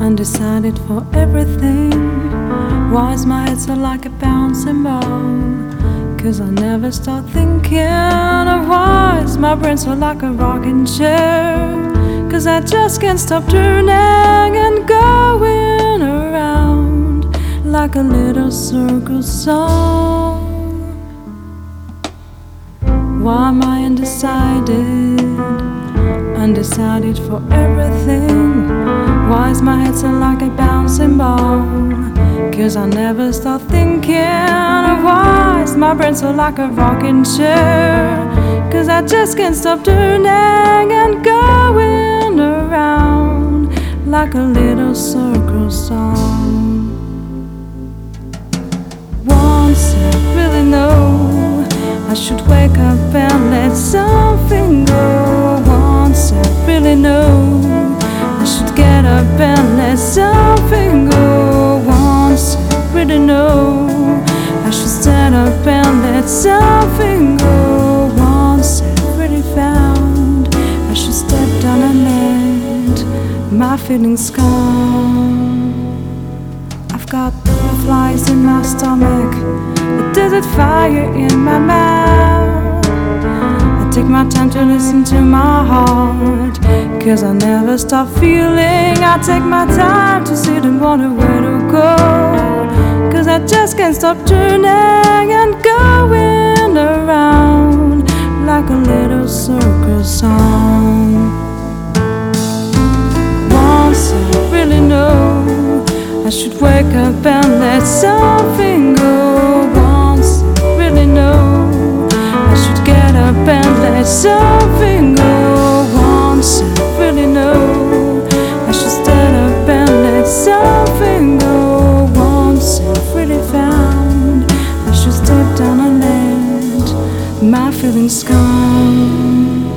undecided for everything. Why is my head so like a bouncing ball? 'Cause I never stop thinking of why is my brain so like a rocking chair? 'Cause I just can't stop turning and going around like a little circle song. Why am I undecided for everything? Why is my head so like a bouncing ball? 'Cause I never stop thinking of why is my brain so like a rocking chair? 'Cause I just can't stop turning and going around like a little circle song. Once I really know I should wake up and let something go. Once I really know I should get up and let something go. Once I really know I should stand up and let something go. Once I really found I should step down and let my feelings come. I've got butterflies in my stomach, a desert fire in my mouth. I take my time to listen to my heart, 'cause I never stop feeling. I take my time to sit and wonder where to go, 'cause I just can't stop turning and going around like a little circle song. Once I really know I should wake up and let something go. Once I really know I should get up and let something go. Once I really know I should stand up and let something go. Once I've really found I should step down and let my feelings come.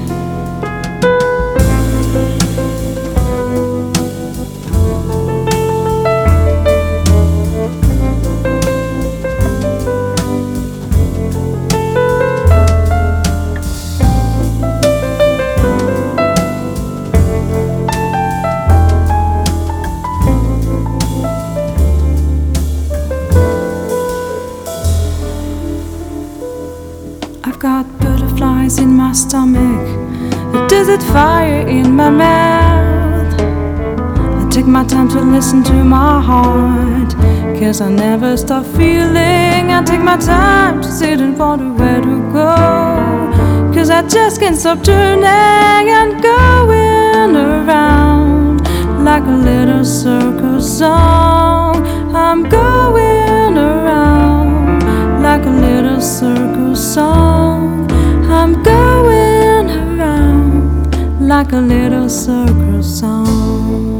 I've got butterflies in my stomach, a desert fire in my mouth. I take my time to listen to my heart, 'cause I never stop feeling. I take my time to sit and wonder where to go, 'cause I just can't stop turning and going around like a little circle song. I'm going around like a little circle song. I'm going around like a little circle song.